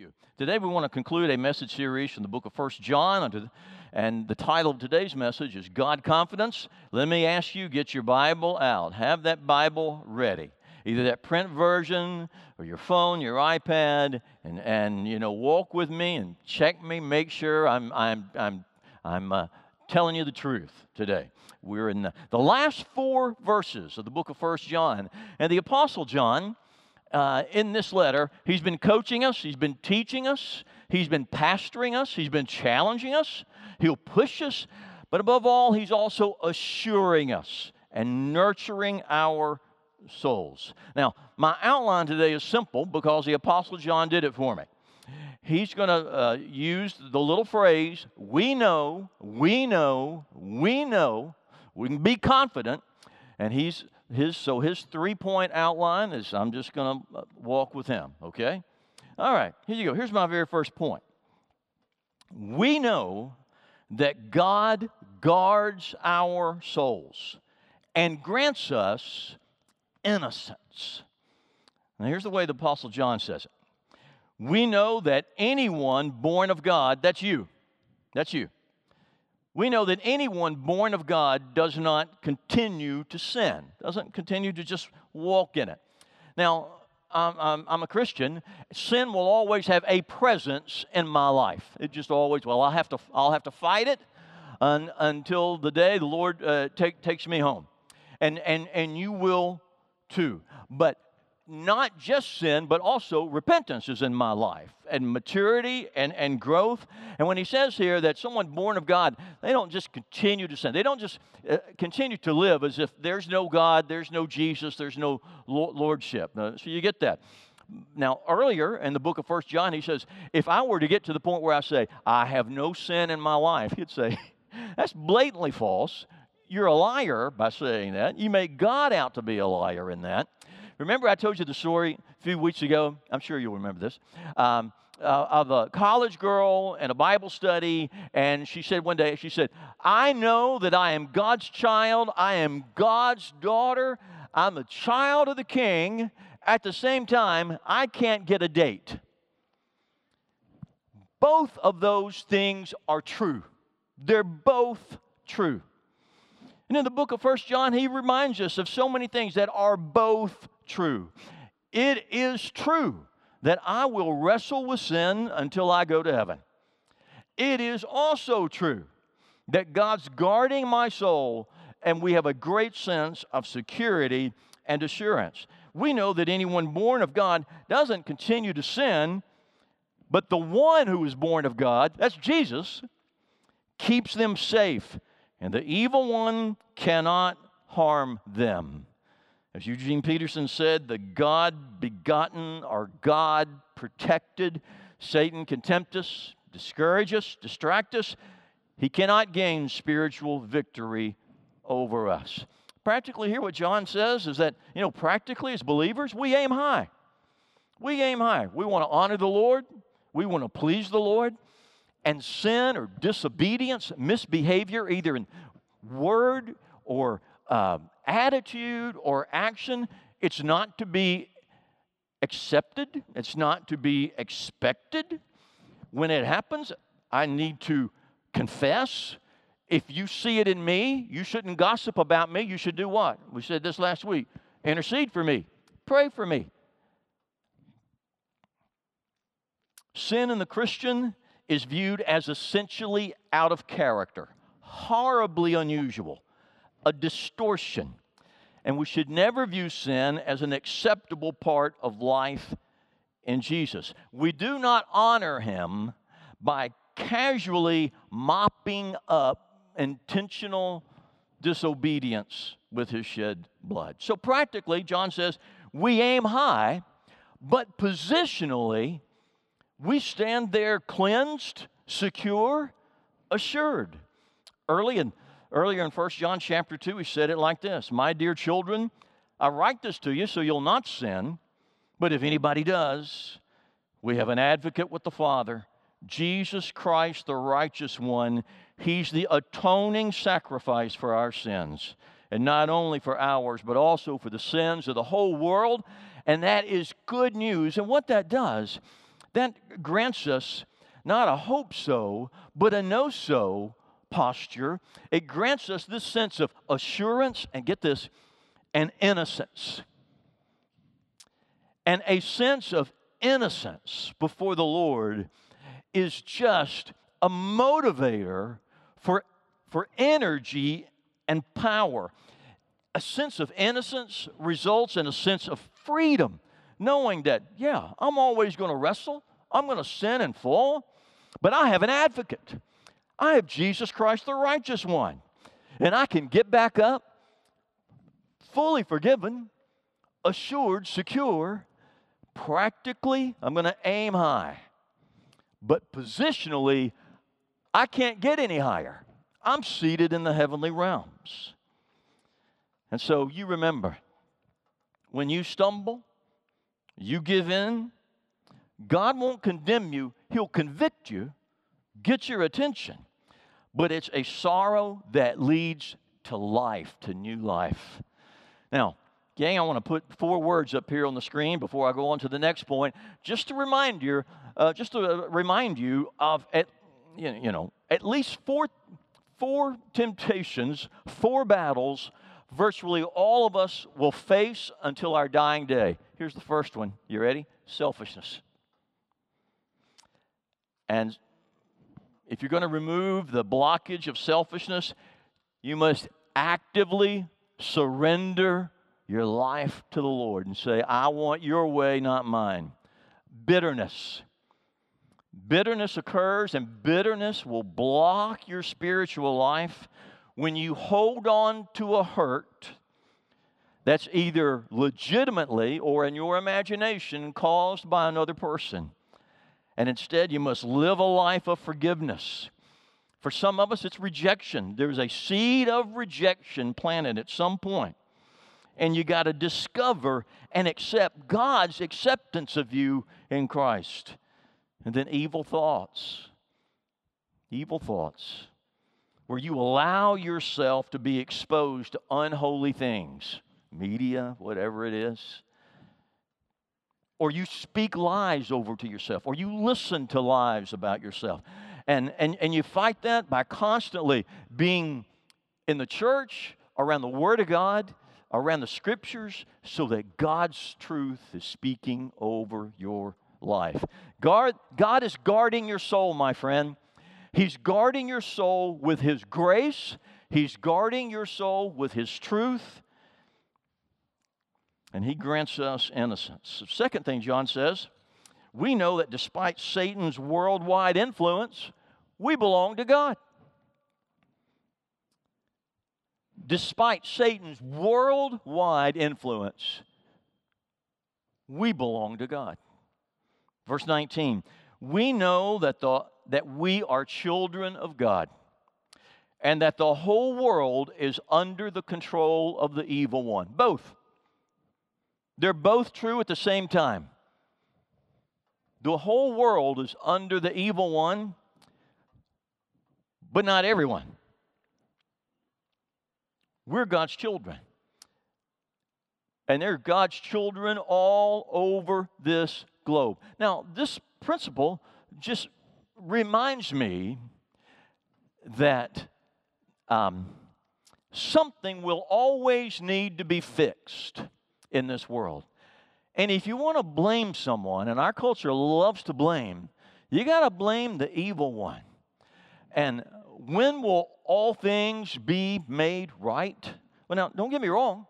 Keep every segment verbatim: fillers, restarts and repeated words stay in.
you. Today we want to conclude a message series from the book of First John, and the title of today's message is God Confidence. Let me ask you, get your Bible out. Have that Bible ready. Either that print version or your phone, your iPad, and, and you know, walk with me and check me, make sure I'm, I'm, I'm, I'm uh, telling you the truth today. We're in the, the last four verses of the book of First John, and the Apostle John, Uh, in this letter, he's been coaching us, he's been teaching us, he's been pastoring us, he's been challenging us, he'll push us, but above all, he's also assuring us and nurturing our souls. Now, my outline today is simple because the Apostle John did it for me. He's going to uh, use the little phrase, we know, we know, we know, we can be confident, and he's His, so his three-point outline is, I'm just going to walk with him, okay? All right, here you go. Here's my very first point. We know that God guards our souls and grants us innocence. Now, here's the way the Apostle John says it. We know that anyone born of God, that's you, that's you. We know that anyone born of God does not continue to sin, doesn't continue to just walk in it. Now, I'm, I'm, I'm a Christian. Sin will always have a presence in my life. It just always will. I'll have to, I'll have to fight it un, until the day the Lord uh, take, takes me home. And, and, and you will too. But not just sin, but also repentance is in my life, and maturity and, and growth. And when he says here that someone born of God, they don't just continue to sin. They don't just uh, continue to live as if there's no God, there's no Jesus, there's no lordship. Uh, so you get that. Now, earlier in the book of First John, he says, if I were to get to the point where I say, I have no sin in my life, he'd say, that's blatantly false. You're a liar by saying that. You make God out to be a liar in that. Remember I told you the story a few weeks ago? I'm sure you'll remember this. Um, uh, of a college girl in a Bible study, and she said one day, she said, I know that I am God's child. I am God's daughter. I'm a child of the King. At the same time, I can't get a date. Both of those things are true. They're both true. And in the book of First John, he reminds us of so many things that are both true. It is true that I will wrestle with sin until I go to heaven. It is also true that God's guarding my soul, and we have a great sense of security and assurance. We know that anyone born of God doesn't continue to sin, but the one who is born of God, that's Jesus, keeps them safe, and the evil one cannot harm them. As Eugene Peterson said, the God-begotten or God-protected Satan can tempt us, discourage us, distract us. He cannot gain spiritual victory over us. Practically here what John says is that, you know, practically as believers, we aim high. We aim high. We want to honor the Lord. We want to please the Lord. And sin or disobedience, misbehavior, either in word or uh, attitude or action, it's not to be accepted. It's not to be expected. When it happens, I need to confess. If you see it in me, you shouldn't gossip about me. You should do what? We said this last week. Intercede for me. Pray for me. Sin in the Christian is viewed as essentially out of character, horribly unusual, a distortion. And we should never view sin as an acceptable part of life in Jesus. We do not honor him by casually mopping up intentional disobedience with his shed blood. So practically, John says, we aim high, but positionally, we stand there cleansed, secure, assured. Early in, earlier in First John chapter two, he said it like this, my dear children, I write this to you so you'll not sin, but if anybody does, we have an advocate with the Father, Jesus Christ, the righteous one. He's the atoning sacrifice for our sins, and not only for ours, but also for the sins of the whole world, and that is good news. And what that does, That grants us not a hope so, but a know so posture. It grants us this sense of assurance, and get this, and innocence. And a sense of innocence before the Lord is just a motivator for, for energy and power. A sense of innocence results in a sense of freedom, knowing that, yeah, I'm always going to wrestle, I'm going to sin and fall, but I have an advocate. I have Jesus Christ, the righteous one, and I can get back up, fully forgiven, assured, secure. Practically, I'm going to aim high, but positionally, I can't get any higher. I'm seated in the heavenly realms. And so you remember, when you stumble, you give in, God won't condemn you. He'll convict you, get your attention. But it's a sorrow that leads to life, to new life. Now, gang, I want to put four words up here on the screen before I go on to the next point, just to remind you, uh, just to remind you of at, you know, at least four, four temptations, four battles virtually all of us will face until our dying day. Here's the first one. You ready? Selfishness. And if you're going to remove the blockage of selfishness, you must actively surrender your life to the Lord and say, I want your way, not mine. Bitterness. Bitterness occurs, and bitterness will block your spiritual life when you hold on to a hurt that's either legitimately or in your imagination caused by another person. And instead, you must live a life of forgiveness. For some of us, it's rejection. There's a seed of rejection planted at some point. And you got to discover and accept God's acceptance of you in Christ. And then evil thoughts. Evil thoughts. Where you allow yourself to be exposed to unholy things. Media, whatever it is. Or you speak lies over to yourself. Or you listen to lies about yourself. And, and, and you fight that by constantly being in the church, around the Word of God, around the Scriptures, so that God's truth is speaking over your life. Guard, God is guarding your soul, my friend. He's guarding your soul with His grace. He's guarding your soul with His truth. And He grants us innocence. The second thing John says, we know that despite Satan's worldwide influence, we belong to God. Despite Satan's worldwide influence, we belong to God. Verse nineteen, we know that, the, that we are children of God, and that the whole world is under the control of the evil one. Both. They're both true at the same time. The whole world is under the evil one, but not everyone. We're God's children. And there are God's children all over this globe. Now, this principle just reminds me that um, something will always need to be fixed in this world. And if you want to blame someone, and our culture loves to blame, you got to blame the evil one. And when will all things be made right? Well, now, don't get me wrong.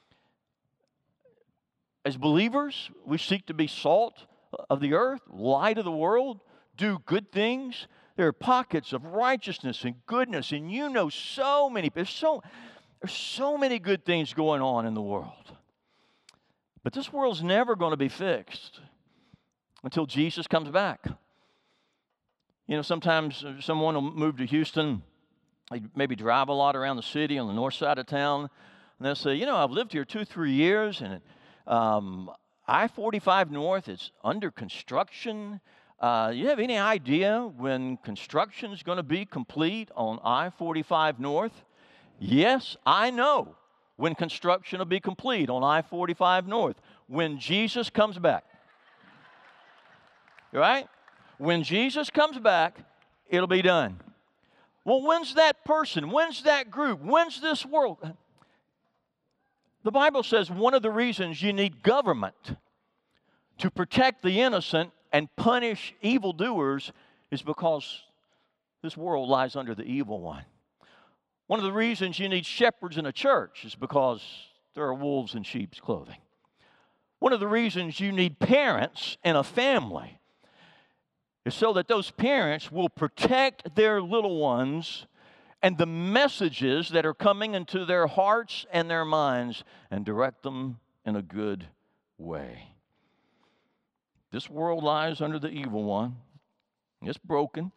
As believers, we seek to be salt of the earth, light of the world, do good things. There are pockets of righteousness and goodness, and you know so many, there's so, there's so many good things going on in the world. But this world's never going to be fixed until Jesus comes back. You know, sometimes someone will move to Houston, they maybe drive a lot around the city on the north side of town, and they'll say, you know, I've lived here two, three years, and um, I forty-five North is under construction. Uh, you have any idea when construction is going to be complete on I forty-five North? Yes, I know when construction will be complete on I forty-five North, when Jesus comes back. right? When Jesus comes back, it'll be done. Well, when's that person? When's that group? When's this world? The Bible says one of the reasons you need government to protect the innocent and punish evildoers is because this world lies under the evil one. One of the reasons you need shepherds in a church is because there are wolves in sheep's clothing. One of the reasons you need parents in a family is so that those parents will protect their little ones and the messages that are coming into their hearts and their minds and direct them in a good way. This world lies under the evil one. It's broken.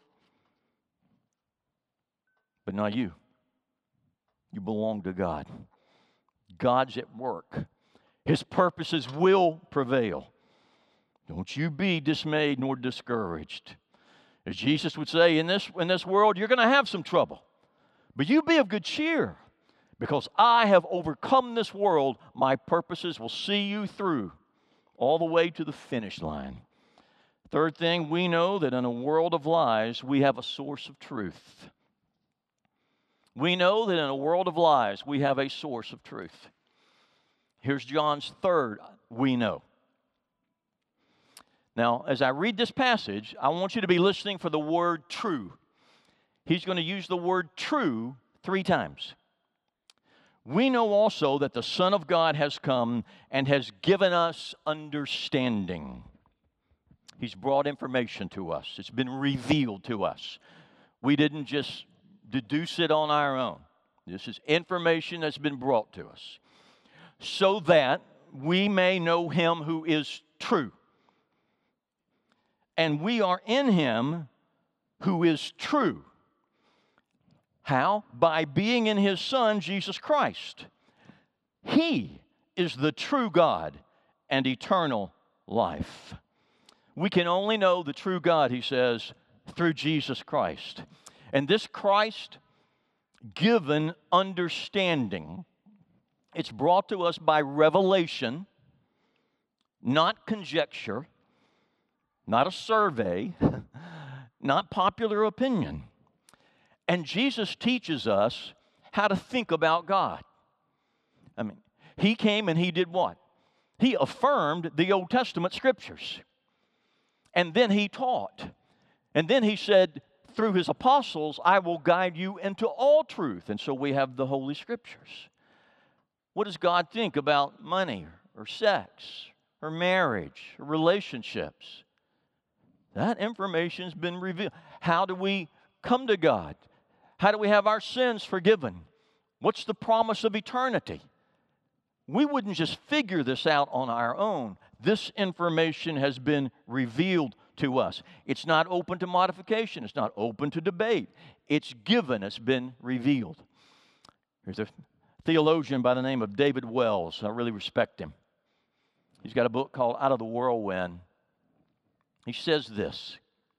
But not you. You belong to God. God's at work. His purposes will prevail. Don't you be dismayed nor discouraged. As Jesus would say, in this, in this world, you're going to have some trouble. But you be of good cheer, because I have overcome this world. My purposes will see you through all the way to the finish line. Third thing, we know that in a world of lies, we have a source of truth. We know that in a world of lies, we have a source of truth. Here's John's third we know. Now, as I read this passage, I want you to be listening for the word true. He's going to use the word true three times. We know also that the Son of God has come and has given us understanding. He's brought information to us. It's been revealed to us. We didn't just deduce it on our own. This is information that's been brought to us, so that we may know Him who is true. And we are in Him who is true. How? By being in His Son, Jesus Christ. He is the true God and eternal life. We can only know the true God, he says, through Jesus Christ. And this Christ-given understanding, it's brought to us by revelation, not conjecture, not a survey, not popular opinion. And Jesus teaches us how to think about God. I mean, He came and He did what? He affirmed the Old Testament scriptures. And then He taught. And then He said, through His apostles, I will guide you into all truth. And so we have the Holy Scriptures. What does God think about money or sex or marriage or relationships? That information's been revealed. How do we come to God? How do we have our sins forgiven? What's the promise of eternity? We wouldn't just figure this out on our own. This information has been revealed to us. It's not open to modification. It's not open to debate. It's given. It's been revealed. There's a theologian by the name of David Wells. I really respect him. He's got a book called Out of the Whirlwind. He says this: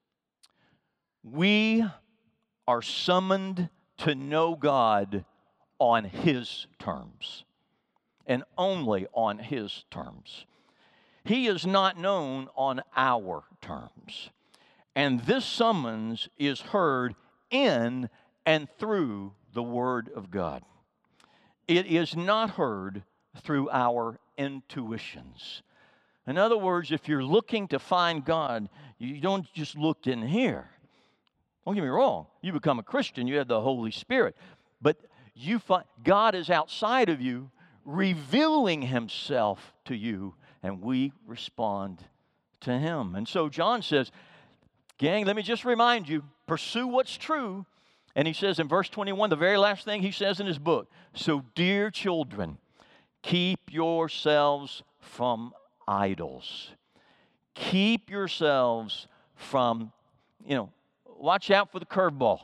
we are summoned to know God on His terms, and only on His terms. He is not known on our terms. And this summons is heard in and through the Word of God. It is not heard through our intuitions. In other words, if you're looking to find God, you don't just look in here. Don't get me wrong. You become a Christian, you have the Holy Spirit. But you find God is outside of you, revealing Himself to you, and we respond to Him. And so John says, gang, let me just remind you, pursue what's true. And he says in verse twenty-one, the very last thing he says in his book, so dear children, keep yourselves from idols. Keep yourselves from, you know, watch out for the curveball.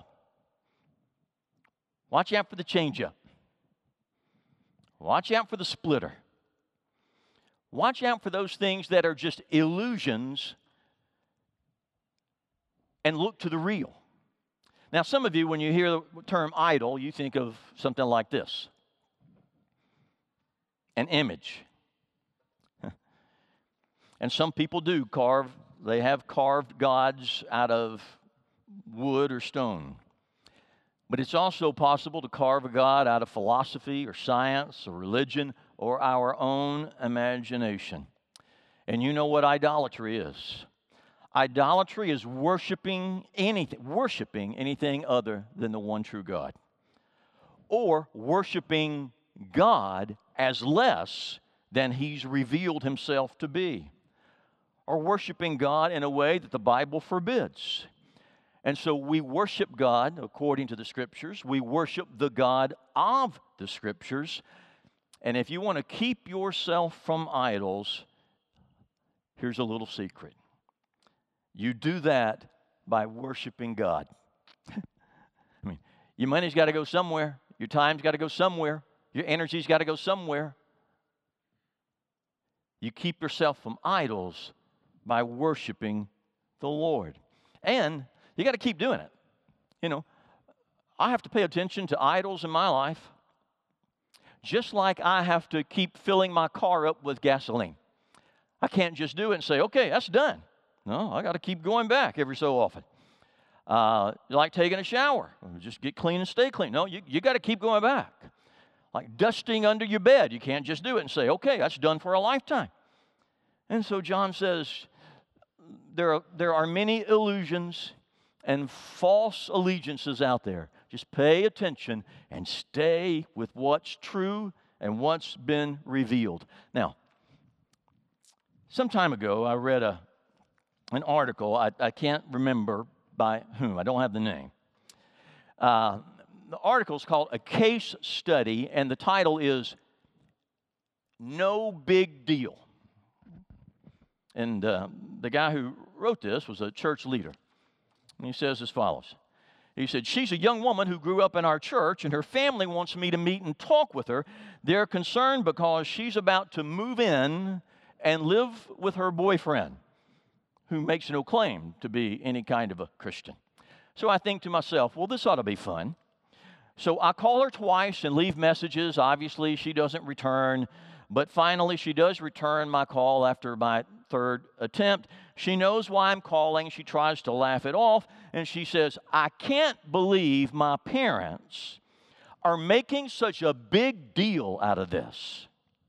Watch out for the changeup. Watch out for the splitter. Watch out for those things that are just illusions and look to the real. Now, some of you, when you hear the term idol, you think of something like this: an image. And some people do carve they have carved gods out of wood or stone. But it's also possible to carve a god out of philosophy or science or religion or our own imagination. And you know what idolatry is. Idolatry is worshiping anything, worshiping anything other than the one true God. Or worshiping God as less than He's revealed Himself to be. Or worshiping God in a way that the Bible forbids. And so we worship God according to the Scriptures. We worship the God of the Scriptures. And if you want to keep yourself from idols, here's a little secret. You do that by worshiping God. I mean, your money's got to go somewhere. Your time's got to go somewhere. Your energy's got to go somewhere. You keep yourself from idols by worshiping the Lord. And you got to keep doing it. You know, I have to pay attention to idols in my life, just like I have to keep filling my car up with gasoline. I can't just do it and say, okay, that's done. No, I got to keep going back every so often. Uh, like taking a shower. Just get clean and stay clean. No, you, you got to keep going back. Like dusting under your bed. You can't just do it and say, okay, that's done for a lifetime. And so John says, there are, there are many illusions and false allegiances out there. Just pay attention and stay with what's true and what's been revealed. Now, some time ago, I read a, an article. I, I can't remember by whom. I don't have the name. Uh, the article is called A Case Study, and the title is No Big Deal. And uh, the guy who wrote this was a church leader. And he says as follows. He said, she's a young woman who grew up in our church, and her family wants me to meet and talk with her. They're concerned because she's about to move in and live with her boyfriend, who makes no claim to be any kind of a Christian. So I think to myself, well, this ought to be fun. So I call her twice and leave messages. Obviously, she doesn't return. But finally, she does return my call after my third attempt. She knows why I'm calling. She tries to laugh it off. And she says, I can't believe my parents are making such a big deal out of this.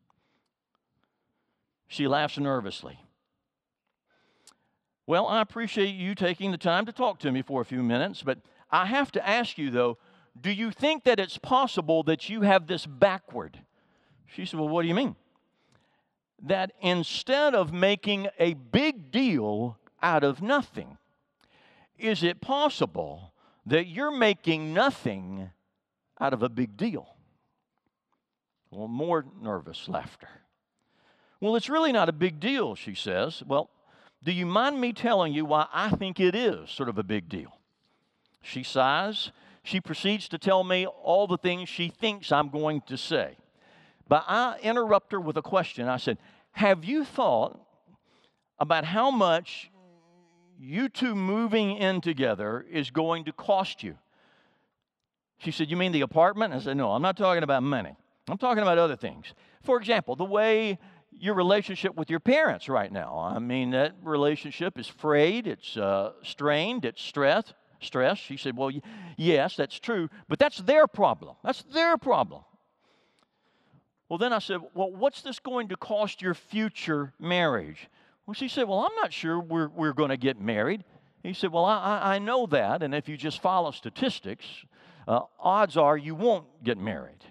She laughs nervously. Well, I appreciate you taking the time to talk to me for a few minutes, but I have to ask you, though, do you think that it's possible that you have this backward? She said, well, what do you mean? That instead of making a big deal out of nothing, is it possible that you're making nothing out of a big deal? Well, more nervous laughter. Well, it's really not a big deal, she says. Well, do you mind me telling you why I think it is sort of a big deal? She sighs. She proceeds to tell me all the things she thinks I'm going to say. But I interrupt her with a question. I said, have you thought about how much you two moving in together is going to cost you? She said, you mean the apartment? I said, no, I'm not talking about money. I'm talking about other things. For example, the way your relationship with your parents right now. I mean, that relationship is frayed, it's uh, strained, it's stressed. Stressed. She said, well, y- yes, that's true, but that's their problem. That's their problem. Well, then I said, well, what's this going to cost your future marriage? Well, she said, well, I'm not sure we're, we're going to get married. He said, well, I, I know that, and if you just follow statistics, uh, odds are you won't get married.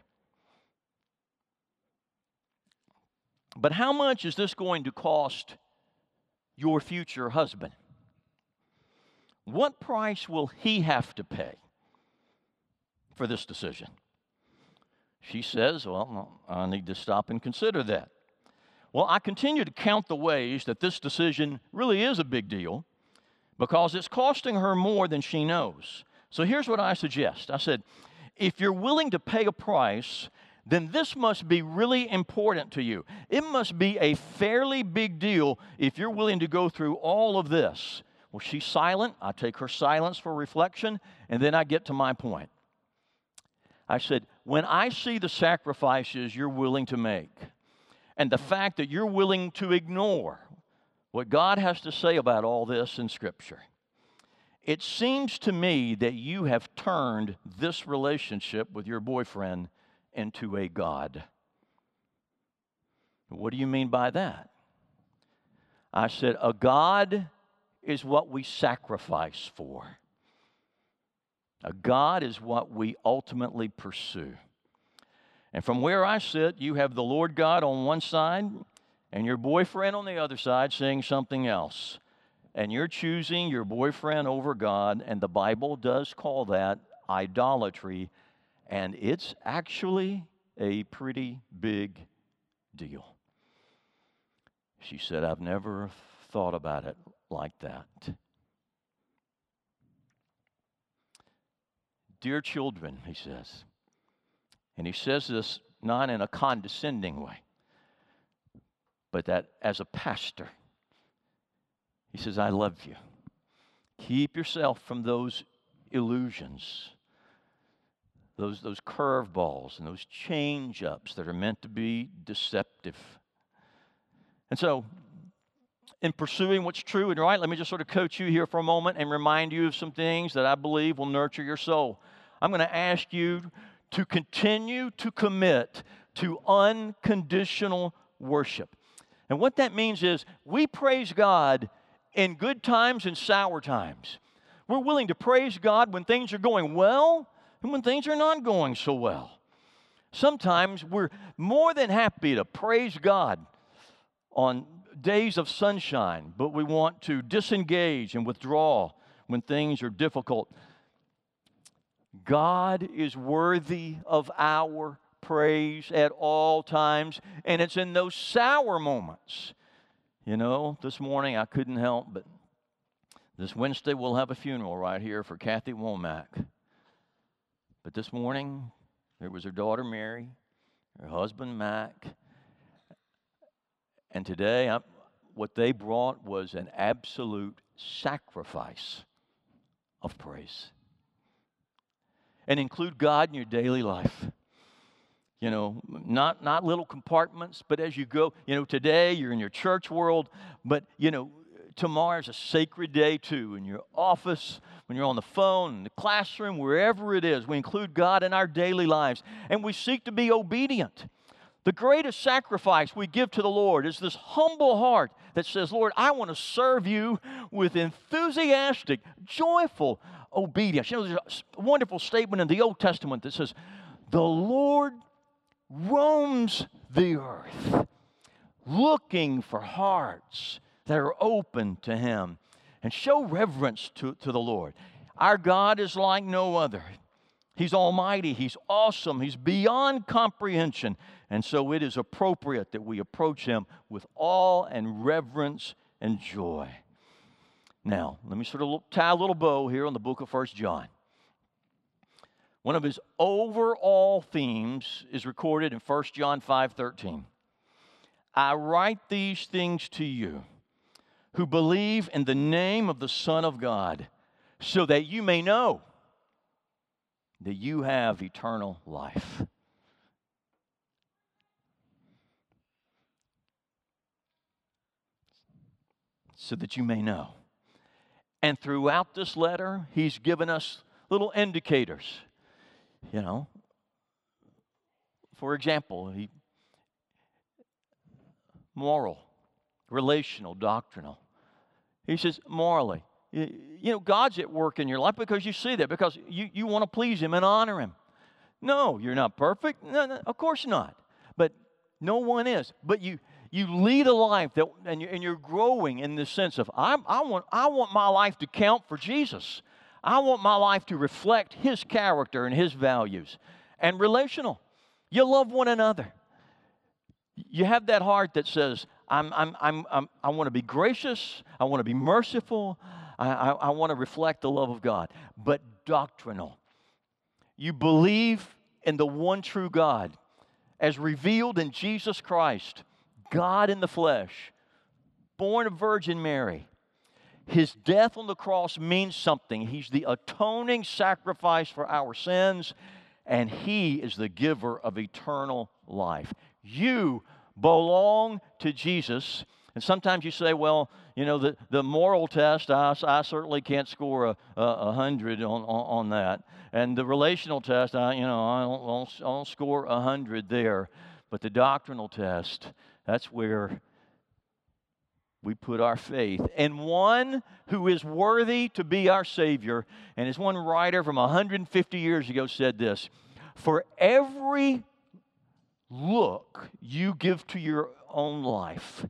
But how much is this going to cost your future husband? What price will he have to pay for this decision? She says, well, I need to stop and consider that. Well, I continue to count the ways that this decision really is a big deal because it's costing her more than she knows. So here's what I suggest. I said, if you're willing to pay a price, then this must be really important to you. It must be a fairly big deal if you're willing to go through all of this. Well, she's silent. I take her silence for reflection, and then I get to my point. I said, when I see the sacrifices you're willing to make, and the fact that you're willing to ignore what God has to say about all this in Scripture. It seems to me that you have turned this relationship with your boyfriend into a god. What do you mean by that? I said, a god is what we sacrifice for. A god is what we ultimately pursue. And from where I sit, you have the Lord God on one side and your boyfriend on the other side saying something else. And you're choosing your boyfriend over God, and the Bible does call that idolatry, and it's actually a pretty big deal. She said, I've never thought about it like that. Dear children, he says, and he says this not in a condescending way, but that as a pastor, he says, I love you. Keep yourself from those illusions, those, those curveballs and those change-ups that are meant to be deceptive. And so, in pursuing what's true and right, let me just sort of coach you here for a moment and remind you of some things that I believe will nurture your soul. I'm going to ask you to continue to commit to unconditional worship. And what that means is we praise God in good times and sour times. We're willing to praise God when things are going well and when things are not going so well. Sometimes we're more than happy to praise God on days of sunshine, but we want to disengage and withdraw when things are difficult. God is worthy of our praise at all times, and it's in those sour moments. You know, this morning I couldn't help, but this Wednesday we'll have a funeral right here for Kathy Womack. But this morning there was her daughter Mary, her husband Mac, and today I, what they brought was an absolute sacrifice of praise. And include God in your daily life. You know, not, not little compartments, but as you go, you know, today you're in your church world, but, you know, tomorrow's a sacred day too. In your office, when you're on the phone, in the classroom, wherever it is, we include God in our daily lives, and we seek to be obedient. The greatest sacrifice we give to the Lord is this humble heart that says, Lord, I want to serve you with enthusiastic, joyful obedience. You know, there's a wonderful statement in the Old Testament that says, the Lord roams the earth, looking for hearts that are open to Him, and show reverence to, to the Lord. Our God is like no other. He's almighty, He's awesome, He's beyond comprehension, and so it is appropriate that we approach Him with awe and reverence and joy. Now, let me sort of tie a little bow here on the book of First John. One of his overall themes is recorded in First John five thirteen. I write these things to you who believe in the name of the Son of God, so that you may know that you have eternal life. So that you may know. And throughout this letter, he's given us little indicators. You know, for example, he, moral, relational, doctrinal. He says, morally, you, you know, God's at work in your life because you see that, because you, you want to please Him and honor Him. No, you're not perfect. No, no, of course not. But no one is. But you you lead a life that, and you're, and you're growing in the sense of, I, I want I want my life to count for Jesus. I want my life to reflect His character and His values. And relational. You love one another. You have that heart that says, I'm, I'm, I'm, I'm, I want to be gracious. I want to be merciful. I, I, I want to reflect the love of God. But doctrinal. You believe in the one true God as revealed in Jesus Christ, God in the flesh, born of Virgin Mary. His death on the cross means something. He's the atoning sacrifice for our sins, and He is the giver of eternal life. You belong to Jesus. And sometimes you say, well, you know, the, the moral test, I, I certainly can't score a, a, a hundred on, on, on that. And the relational test, I, you know, I don't, I don't, I don't score a hundred there. But the doctrinal test, that's where we put our faith in one who is worthy to be our Savior. And as one writer from one hundred fifty years ago said this, for every look you give to your own life,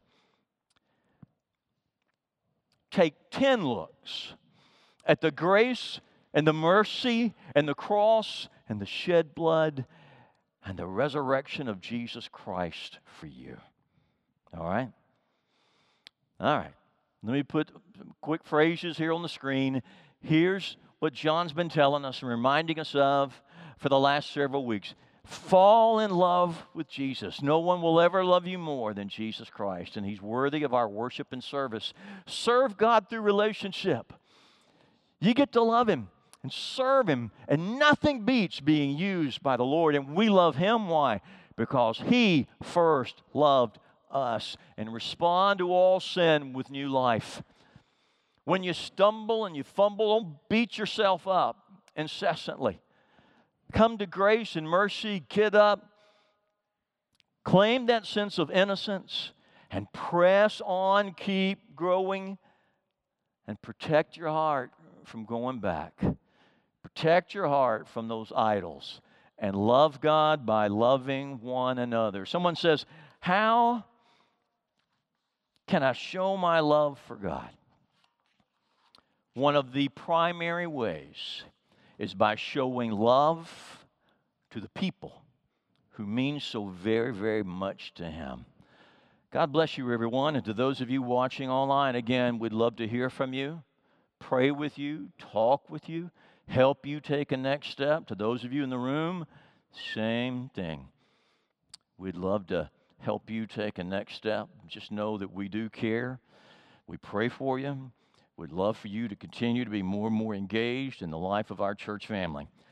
take ten looks at the grace and the mercy and the cross and the shed blood and the resurrection of Jesus Christ for you. All right? All right. Let me put some quick phrases here on the screen. Here's what John's been telling us and reminding us of for the last several weeks. Fall in love with Jesus. No one will ever love you more than Jesus Christ, and He's worthy of our worship and service. Serve God through relationship. You get to love Him and serve Him, and nothing beats being used by the Lord. And we love Him. Why? Because He first loved us. And respond to all sin with new life. When you stumble and you fumble, don't beat yourself up incessantly. Come to grace and mercy, get up, claim that sense of innocence, and press on, keep growing, and protect your heart from going back. Protect your heart from those idols, and love God by loving one another. Someone says, how can I show my love for God? One of the primary ways is by showing love to the people who mean so very, very much to Him. God bless you, everyone. And to those of you watching online, again, we'd love to hear from you, pray with you, talk with you, help you take a next step. To those of you in the room, same thing. We'd love to help you take a next step. Just know that we do care. We pray for you. We'd love for you to continue to be more and more engaged in the life of our church family.